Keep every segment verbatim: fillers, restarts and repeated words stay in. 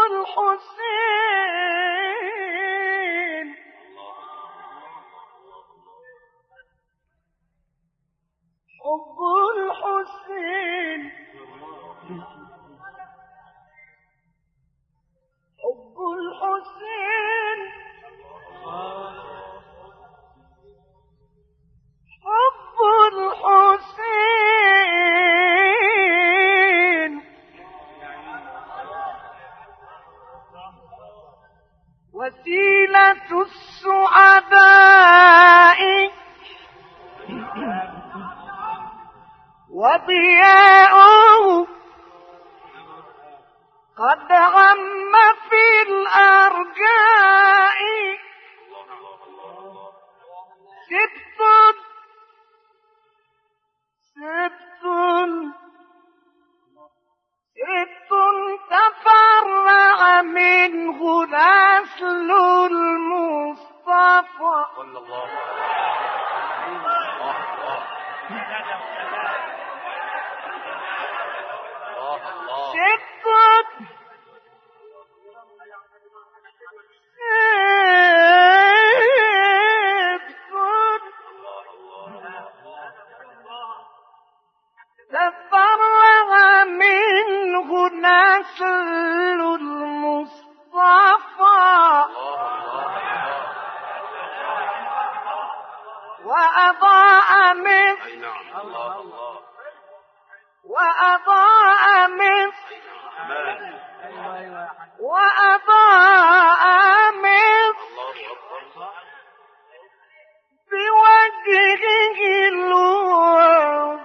الحسين حب الحسين حب الحسين حب الحسين وسيلة السعداء وضياؤه قد عم في الأرجاء ست ست ست تفرع منه نسل المصطفى صلى الله عليه وسلم. ست تفرع منه نسل المصطفى وأضاء مصر وأضاء مصر وأضاء مصر بوجهه الوضاح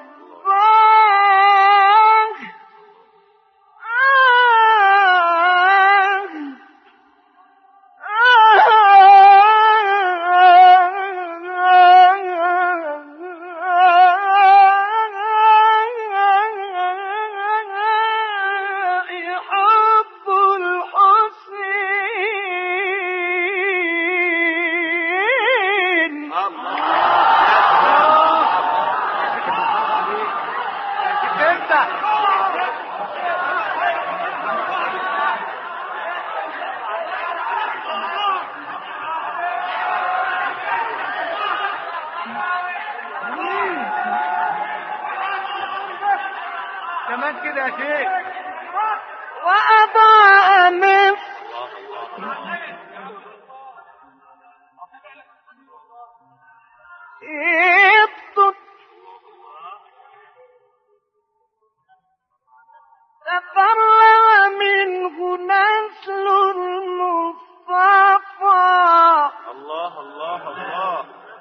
كمان كده يا شيخ. وأضاء مصر ابطل تفرع منه نسل المصطفى الله الله الله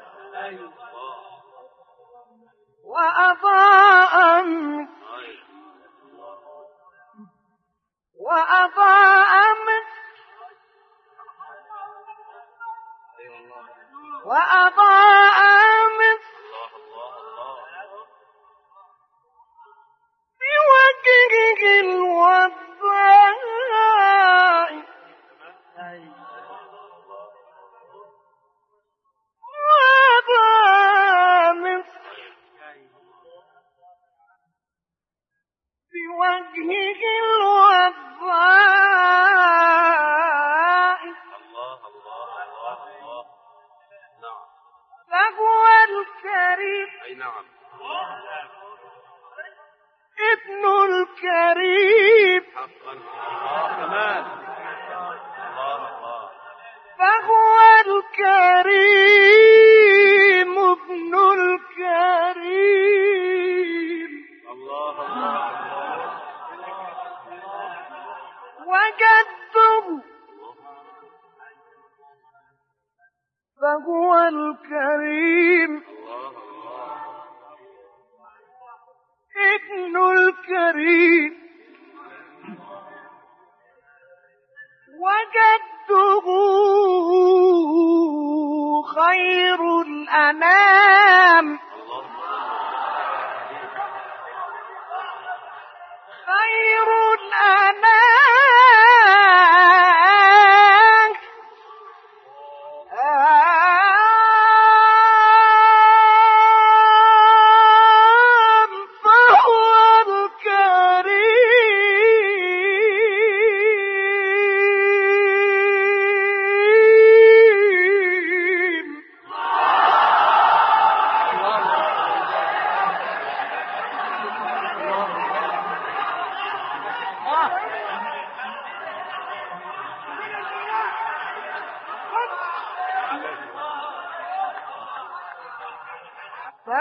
وأضاء وأضاء وأضاء بوجهه الوضاء وأضاء بوجهه الوضاء فهو الكريم أي نعم ابن الكريم حقا كمان فهو الكريم ابن الكريم الله الله وجده فهو الكريم ابن الكريم وجده خير الأنام خير الأنام فهو الكريم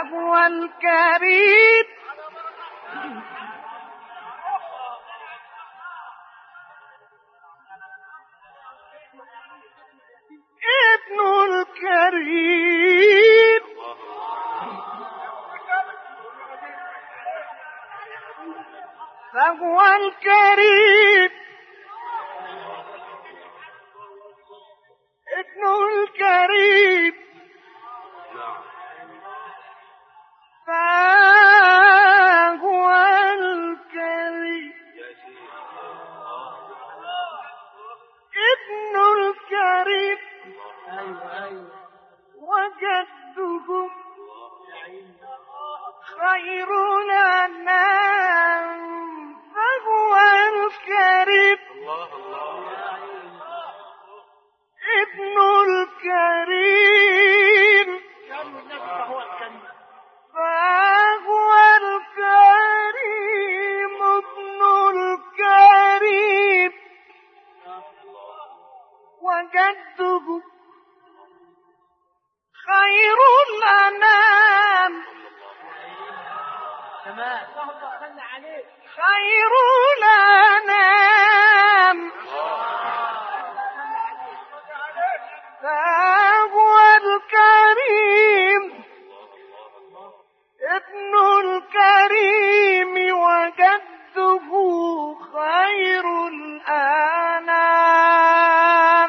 فهو الكريم ابن الكريم فهو الكريم ابن الكريم فهو الكريم ابن الكريم وجدهم خير الأنام فهو الكريم ابن الكريم فهو الكريم ابن الكريم وجده خير الأنام خير الأنام فهو الكريم ابن الكريم وجده خير الأنام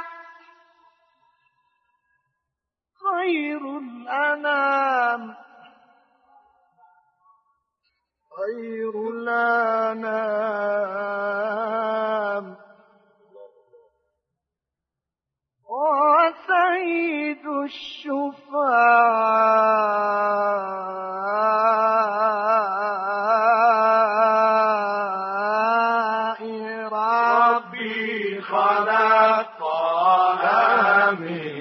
خير الأنام خير الأنام وسيد الشفعاء ربي خلقها من